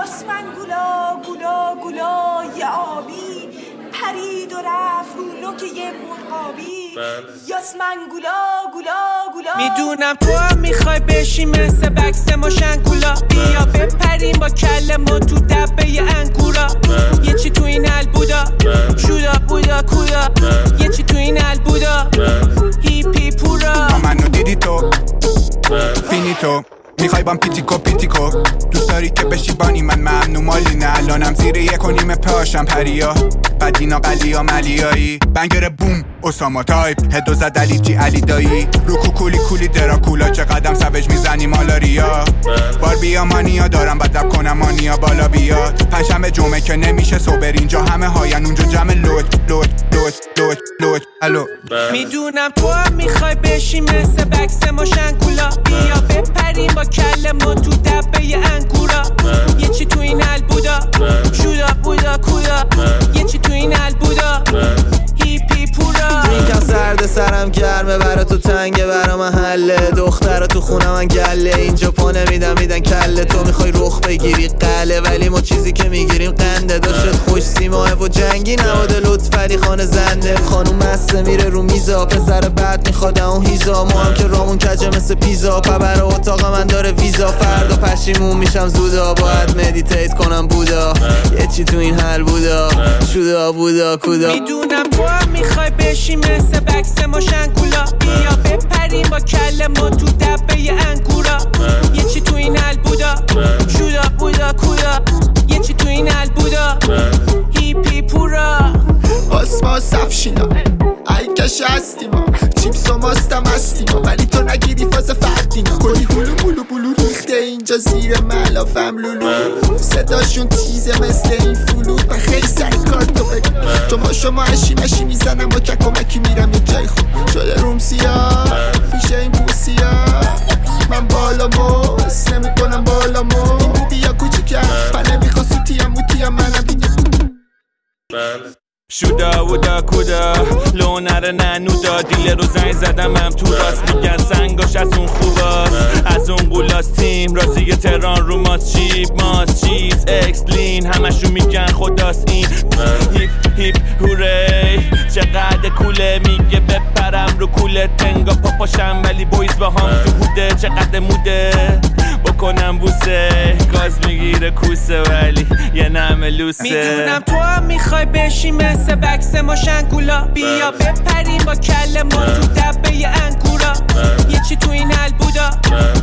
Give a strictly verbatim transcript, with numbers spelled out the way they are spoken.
یاسمن گولا گولا گولا یه آبی پرید و رفت رو نوک یه مرغابی. یاسمن گولا گولا گولا. میدونم تو هم میخوای بشی مثل بکس ماشنگولا. بیا بپریم با کل ما تو دبه ی انگورا. یه چی تو این حل بودا شودا بودا کودا. یه چی تو این حل بودا هیپی پورا. منو دیدی تو فینیتو میخوای بام پیتیکو پیتیکو. دوست داری که بشی بانی من ممنو مالی نه. الانم زیر یک و نیم پاشم پریا بدینا قلیا ملیایی. بنگر بوم اساما تایپ هدو زد علی جی علی دایی. رو کوکولی کولی دراکولا چه قدم سوج میزنی مالاریا. بار بیا مانیا دارم بدب کنم مانیا بالا بیاد. پنجشنبه جمعه که نمیشه صبر اینجا همه هاین اونجا جمع لوت لوت لوت لوت لوت الو. میدونم تو هم میخوای بشی مثل بکس ماشنگولا. بیا بپریم با کل ما تو دبه ی انگورا. یه چی تو این حل بودا شودا بودا کودا. یه چی تو این حل بودا هیپی پورا. اینکم سرد سرم گرمه برا تو تنگه برا محله. دخترا تو خونه من گله اینجا پا نمیدن میدن کله. تو میخوای رخ بگیری قله ولی ما چیزی که میگیریم قنده. داشت خوش سیماه و جنگی نواده لطف علی خانه زنده. خانوم مسته میره رو میزا پسر بعد میخواد اون هیزا. ما هم که رامون کجه مثل پیزا پبر اتاق من داره ویزا. فردا پشیمون میشم زودا باید مدیتیت کنم بودا. یه چی تو این حل بودا شودا بودا کودا. میدونم تو هم میخوای بشی مثل بکس ماشنگولا. بیا بپریم با کل ما تو دبه ی انگورا. یه چی تو این حل بودا شودا بودا کودا. یه چی تو این حل بودا هیپی پورا. آسما سفشینا ای کش هستی ما چیپس و ماستم هستی ما. ولی تو نگیری فاز فردینا. کلی هلو بلو بلو ریخته اینجا زیر ملافم لولو. صداشون تیزه مثل این فلوت. من خیلی سری کارتو بگم شما شما اشی مشی میزنم با که کمکی میرم یه جای خوب شده روم سیاه پیش این بوسیا. من بالا موس نمی کنم بالا مو. این بودی یا کوچیکم من نمیخوا سوتیم موتیم منم دیگه. شودا ودا کودا لو نره ننودا. دیل رو زنگ زدم هم تو راست میگن سنگاش از اون خوباست. از اون قولاس تیم رازی تران رو ماست چیپ ماست چیز اکسلین همشون میگن خداست این هیپ هیپ هوری. چقدر کوله میگه بپرم رو کوله تنگا پاپاشم ولی بویز با هم تو هوده. چقدر موده بکنم بوسه گاز میگیره کوسه ولی یه نمه لوسه. میدونم تو هم میخوای بشی مثل بکس ماشنگولا. بیا بپریم با کل ما تو دبه ی انگورا. یه چی تو این حل بودا